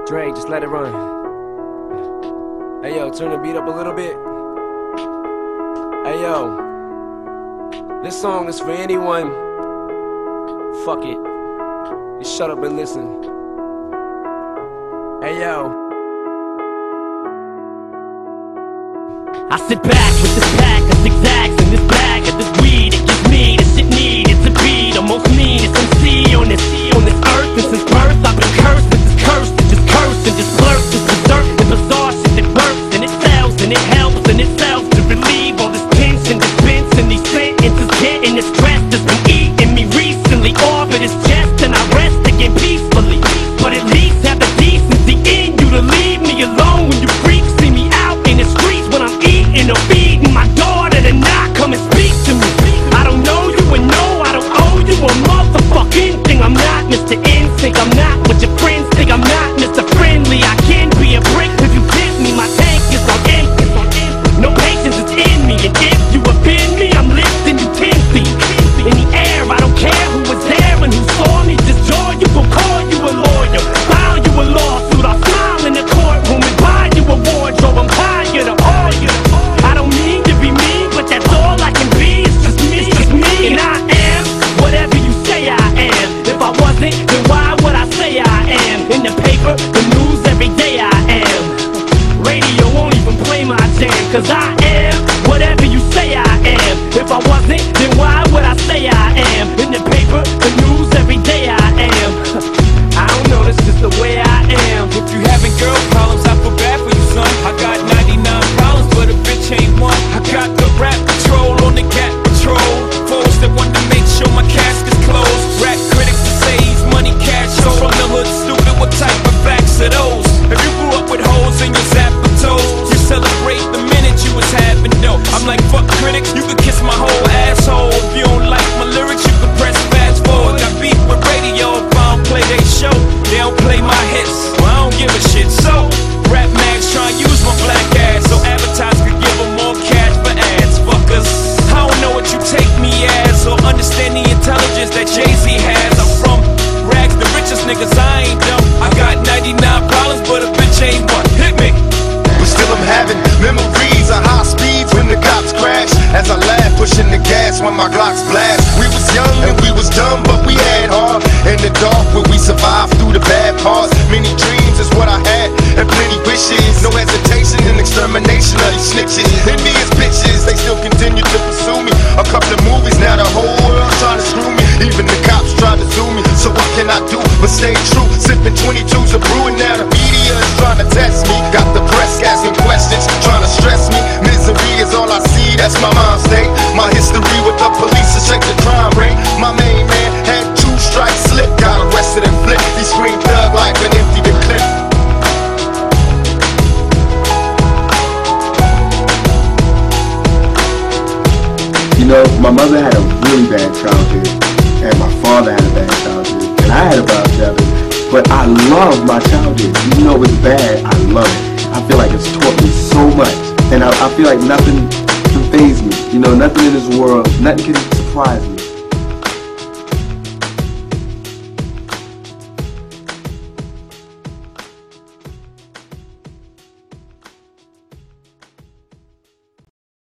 Dre, just let it run. Hey yo, turn the beat up a little bit. Hey yo, this song is for anyone. Fuck it. Just shut up and listen. Hey yo. I sit back with this pack of zigzags and this bag of this weed. It gives me the shit need. It's a beat, almost meanest MC on this earth. And since birth I've been cursed with this curse that just curse and just blurts this berserk and bizarre shit that works and it sells and it helps and it sells to relieve all this tension, dispense and these sentences getting the stress that's been eating me recently. Orbit is chest and I rest again peacefully. But at least have the decency in you to leave me alone when you freaks see me out in the streets when I'm eating or feeding my daughter to not come and speak to me. I don't know you and no, I don't owe you a motherfucking thing. I'm not Mr. Instinct, I'm not what your friends think. I'm not Mr. Friendly, I can be a brick if you tip me. My tank is on empty, no patience is in me. And if you offend me, I'm lifting you 10 feet in the air. I don't care who was there and who saw me. Just joy, you will call you a lawyer, file you a lawsuit. I'll smile in the courtroom and buy you a wardrobe. I'm tired of all you. I don't mean to be mean, but that's all I can be. It's just me, and I am whatever you say I am. If I wasn't, then why would I say I am? In the paper, the news, every day I am. Radio won't even play my jam, cause I am whatever you say I am. If I wasn't, then why would I say I am? In the paper, the news, every day I am. I don't know, that's just the way I am. If you having girl problems, I feel bad for you, son. I got 99 problems, but a bitch ain't one. I got the rap patrol on the cat patrol. Foes that want to make sure my casket's closed. Rap critics that say he's money cash. So from the hood, stupid, what type of facts are those? If you grew up with holes in your zapper toes, you celebrate the minute you was having dough. I'm like, fuck critics, you could kiss my whole asshole. If you don't like my lyrics, you can press fast forward. Got beef with radio if I don't play they show. They don't play my hits, well, I don't give a shit. So, rap mags try and use my black ass so advertisers could give them more cash for ads. Fuckers, I don't know what you take me as or understand the intelligence that Jay-Z has. I'm from rags, the richest niggas, I ain't dumb. I got 99 problems, but a bitch ain't one. Hit me. But still I'm having memories of high speeds when the cops crash. As I laugh, pushing the gas when my Glocks blast. We was young and we was dumb, but we had heart. In the dark where we survived through the bad parts. Many dreams is what I had and plenty wishes. No hesitation in extermination of these snitches. Envious bitches, they still continue to pursue me. A couple of movies, now the whole world trying to screw me. Even the cops try to sue me. So what can I do but stay true? Sipping 22s of brewing, now the media is trying to test me. Got the press asking questions, trying to stress me. Misery is all I see, that's my mind state. My history with the police to shake the crime rate. My main man had 2 strikes slip, got arrested and flipped. He screamed thug life and emptied the clip. You know, my mother had a really bad childhood, and my father had a bad childhood, and I had a bad childhood. But I love my childhood. Even though it was bad, I love it. I feel like it's taught me so much, and I feel like nothing can faze me. You know, nothing in this world, nothing can surprise me.